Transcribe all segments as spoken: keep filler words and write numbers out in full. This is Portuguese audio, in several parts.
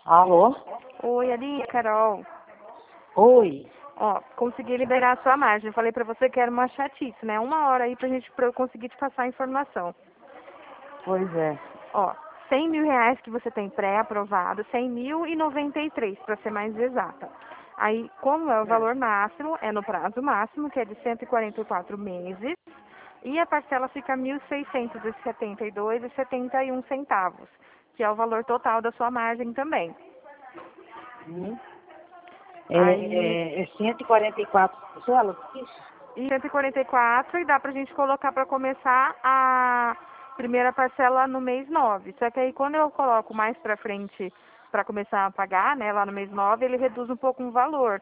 Alô? Oi, Aline, Carol. Oi. Ó, consegui liberar a sua margem. Eu falei pra você que era uma chatice, né? Uma hora aí pra gente, pra eu conseguir te passar a informação. Pois é. Ó, cem mil reais que você tem pré-aprovado, cem mil e noventa e três, pra ser mais exata. Aí, como é o valor máximo, é no prazo máximo, que é de cento e quarenta e quatro meses, e a parcela fica mil seiscentos e setenta e dois reais e setenta e um centavos, que é o valor total da sua margem também. Hum. Aí, É, é cento e quarenta e quatro parcelas? Isso. e cento e quarenta e quatro e dá pra gente colocar pra começar a primeira parcela no mês nove. Só que aí quando eu coloco mais pra frente pra começar a pagar, né, lá no mês nove, ele reduz um pouco o valor.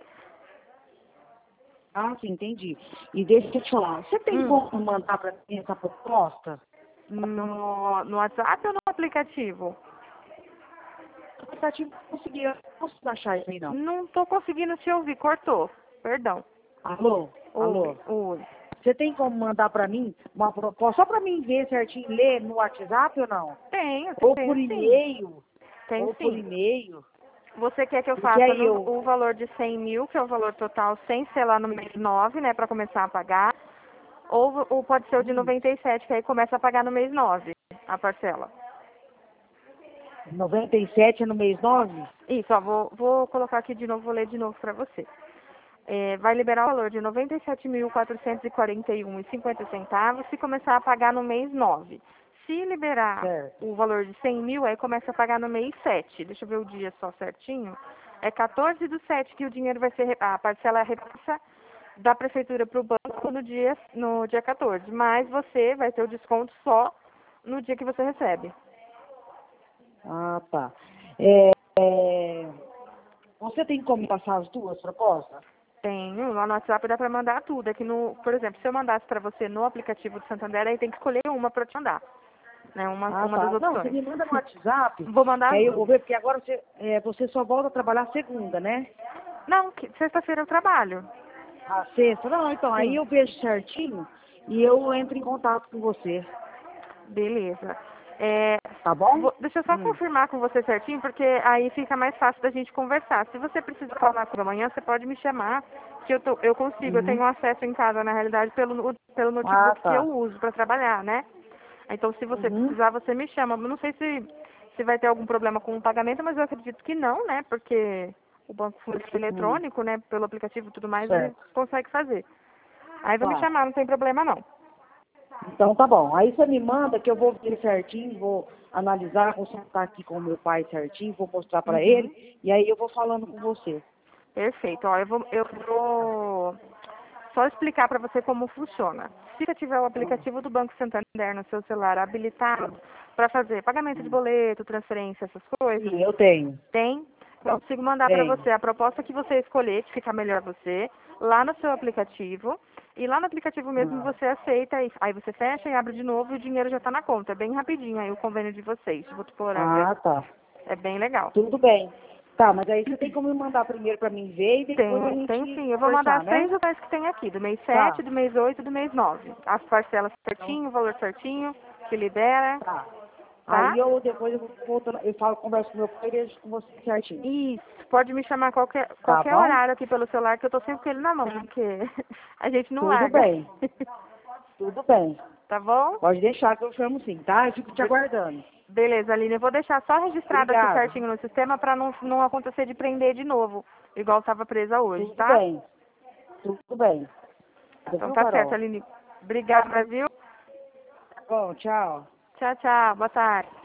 Ah, sim, entendi. E deixa eu te falar, você tem Hum, como mandar pra mim essa proposta? no, no WhatsApp ou no aplicativo? O aplicativo não conseguia, não consigo achar isso aí não. Não tô conseguindo te ouvir, cortou. Perdão. Alô? Oi, Alô? oi. Você tem como mandar pra mim uma proposta, só pra mim ver certinho, ler no WhatsApp ou não? Tenho, Ou por tenho sim. e-mail? Tenho Ou por sim. e-mail? Você quer que eu Porque faça aí no, eu... o valor de cem mil, que é o valor total, sem ser lá no mês nove, né, pra começar a pagar? Ou, ou pode ser o de Hum, noventa e sete, que aí começa a pagar no mês nove, a parcela. noventa e sete é no mês nove? Isso, ó, vou, vou colocar aqui de novo, vou ler de novo para você. É, vai liberar o valor de noventa e sete mil quatrocentos e quarenta e um reais e cinquenta centavos se começar a pagar no mês nove. Se liberar Certo. o valor de cem mil, aí começa a pagar no mês sete. Deixa eu ver o dia só certinho. É quatorze do sete que o dinheiro vai ser, a parcela repassa da prefeitura para o banco no dia, no dia quatorze. Mas você vai ter o desconto só no dia que você recebe. Ah, tá. É, é, você tem como passar as duas propostas? Tenho, lá no WhatsApp dá para mandar tudo. Aqui no, por exemplo, se eu mandasse para você no aplicativo do Santander, aí tem que escolher uma para te mandar, né? Uma, Ah, uma das tá. Não, você opções. me manda no WhatsApp, Vou mandar que as aí eu duas. vou ver, porque agora você, é, você só volta a trabalhar segunda, né? Não, que- sexta-feira eu trabalho. A sexta. Não, então, aí Sim, eu vejo certinho e eu entro em contato com você. beleza. É, Tá bom? vou- deixa eu só Hum. confirmar com você certinho, porque aí fica mais fácil da gente conversar. Se você precisa falar comigo amanhã, você pode me chamar, que eu, tô, eu consigo, eu Uhum. tenho acesso em casa, na realidade, pelo, no- pelo Ah, notebook que eu tá. uso para trabalhar, né? Então, se você Uhum. precisar, você me chama. Eu não sei se, se vai ter algum problema com o pagamento, mas eu acredito que não, né? Porque o banco foi Hum. eletrônico, né? Pelo aplicativo e tudo mais, ele Certo. consegue fazer. Aí vai me Tá. chamar, não tem problema não. Então tá bom. Aí você me manda que eu vou ver certinho, vou analisar, vou sentar aqui com o meu pai certinho, vou mostrar pra Uhum. ele e aí eu vou falando com você. Perfeito. Ó, eu vou, eu vou só explicar para você como funciona. Se você tiver o Hum, aplicativo do Banco Santander no seu celular habilitado para fazer pagamento de hum. boleto, transferência, essas coisas, Sim, eu tenho. tem. Eu consigo mandar para Tenho. você a proposta que você escolher, que ficar melhor você, lá no seu aplicativo. E lá no aplicativo mesmo Ah, você aceita, e aí você fecha e abre de novo e o dinheiro já está na conta. É bem rapidinho aí o convênio de vocês, de Votuporanga. ah, tá. É bem legal. Tudo bem. Tá, mas aí você tem como me mandar primeiro pra mim ver e depois a Tem, tem gente sim. Eu vou mandar conversar, as três né? opções que tem aqui, do mês sete, Tá. do mês oito e do mês nove. As parcelas Então, certinho, o valor certinho, que libera, tá. tá? Aí eu depois eu vou voltando, eu falo, converso com meu pai e vejo com você certinho. Isso. Pode me chamar qualquer, Tá qualquer bom? horário aqui pelo celular que eu tô sempre com ele na mão, porque a gente não Tudo larga. bem. Tudo bem. Tá bom? Pode deixar que eu chamo sim, tá? Eu fico te Be- aguardando. Beleza, Aline. Eu vou deixar só registrado aqui Obrigado. certinho no sistema pra não, não acontecer de prender de novo, igual estava presa hoje, Tudo tá? bem. Tudo bem. Tá Então bom, tá certo, Carol? Aline. Obrigada, viu? Tá bom, tchau. Tchau, tchau. Boa tarde.